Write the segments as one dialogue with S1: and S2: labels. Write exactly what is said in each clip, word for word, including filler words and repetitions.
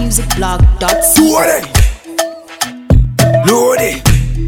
S1: music blog dot c o.
S2: Lode Lode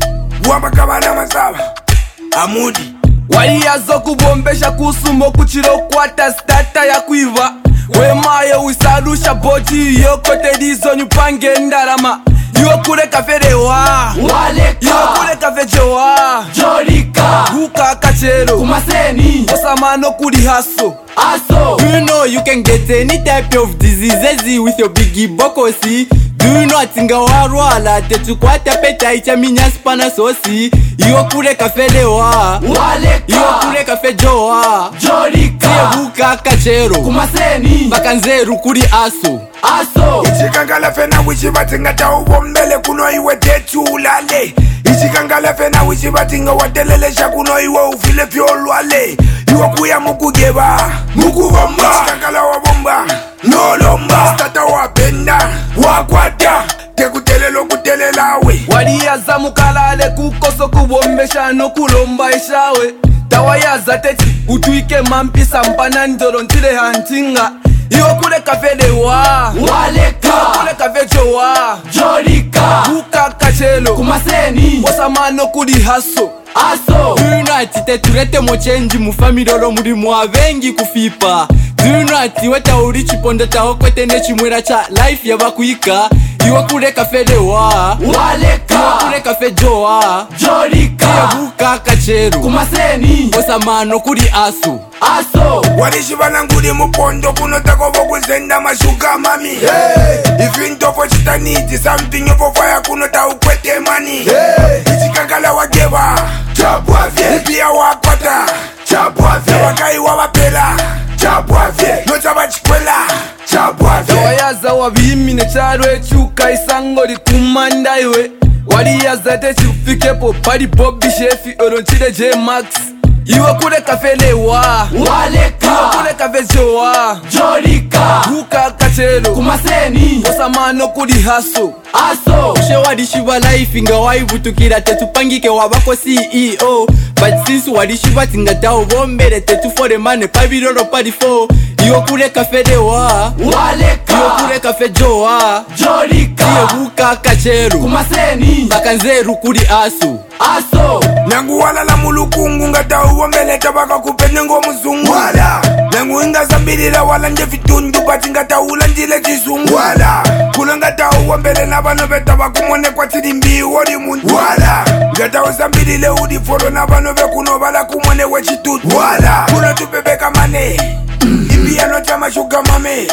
S2: Wamakabana masaba Amudi
S3: waliyazo kubombesha kusumo kuchiro kwata stata ya kuiva wemaye usadusha boti yokote dizo nyupange ndarama yokule kaferewa
S4: waleka
S3: yokule kafejewa
S4: jolika
S3: huka kachero
S4: kumaseni
S3: osamano kuli haso
S4: aso.
S5: Do you know you can get any type of diseases with your biggie bokosi? Do you know atinga warwala tetukwata peta icha minyasi pana sosi? Iyo kule kafelewa
S4: waleka
S5: iyo kule kafejowa
S4: jolika
S5: huka kachero
S4: kumaseni
S5: bakanzeru kuli aso
S4: aso.
S2: Ichikangala fena wichibatinga taubombele kuno iwe tetulale. Ichikangala fena wichibatinga watelelesha kuno iwe ufile pyolwale. Iwe kuya mukugeba mukubomba. Ichikangala wabomba nolomba. Stata wapenda wakwata tekutelelo kutelelawe.
S3: waliyaza mukalale kukoso kubombesha no kulomba ishawe tawayaza teti utwike mampisa mpana ndoro ntile hantinga iyo kule kafelewa
S4: waleka
S3: kule kafejowa
S4: jolika
S3: huka kachelo
S4: kumaseni
S3: osamano kuli haso
S4: aso.
S5: Do you know ati teturete mochenji mufamilolo muri mwavengi kufipa? Do you know ati weta uri chipondo taho kwete nechimwera cha life yabakuika? Iwe kule kafelewa
S4: waleka
S5: iwe kule kafejowa
S4: jolika
S5: huka kachero
S4: kumaseni
S5: osamano kuli aso
S4: aso.
S2: Walishibana nguli mupondo kuno takobo kuzenda mashuka mami. Hey, if you don't for chitaniti something you for fire kuno ta ukwete mani. Hey, ichikangala wageba chabwavye pia wakwata chabwavye wakai wabapela chabwavye nota bachikwela chabwavye.
S3: tawayaza wabimine chalo echuka isango likumanda iwe waliyaza techifikepo pali Bobby Shefi olontile J Max iwe kule kafelewa
S4: waleka
S3: iwe kule kafejowa
S4: jolika
S3: huka kachelo
S4: kumaseni
S3: osamano kuli haso
S4: aso.
S5: she wadishiba life inga waivutukira tetupangike wabako C E O. But since wadishiba tinga tao bombele tetufore mane pabilolo pali fo. Iyo kule kafelewa
S4: waleka
S5: iyo kule kafejowa
S4: jolika
S5: huka kachero
S4: kumaseni
S5: bakanzeru kuli aso
S4: aso.
S2: Nangu wala la mulukungu ngata uwombele tabaka kupene ngo muzungu wala. Nangu inga zambilila wala nje fitundu bati ngata ula njile jizungu wala. Kula ngata uwombele na bano beta bakumone kwa tilimbi wodi mundu wala. Ngata uzambilile udi foro na bano bekuno bala kumone wechitutu wala. Kuno tupebeka mane Ibia no chama shuga mame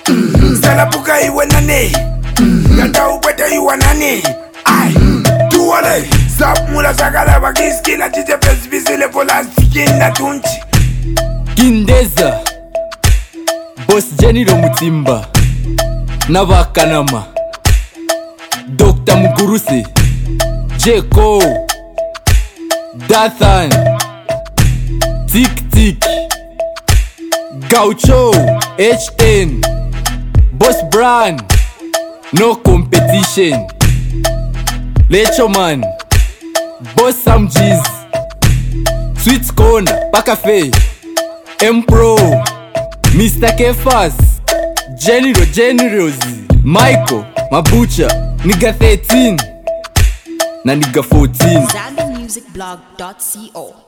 S2: Salapuka iwe nane Ngata ukwete iwa nane Ay Tuwale Sap mula sakala bakiskila Chiche pesbisile pola skin na tunchi
S5: Kindeza Boss Jeniro Mutimba Nabakanama Doctor Muguruse Jeko Dathan Tik Tik Gaucho H N Boss Brand No competition Lecho Man Boss Sam G's Sweet Corner Pakafe M-Pro Mister Kefas Genero Generos Michael Mabucha Nigga thirteen Na nigga fourteen
S1: Zambi music blog dot c o.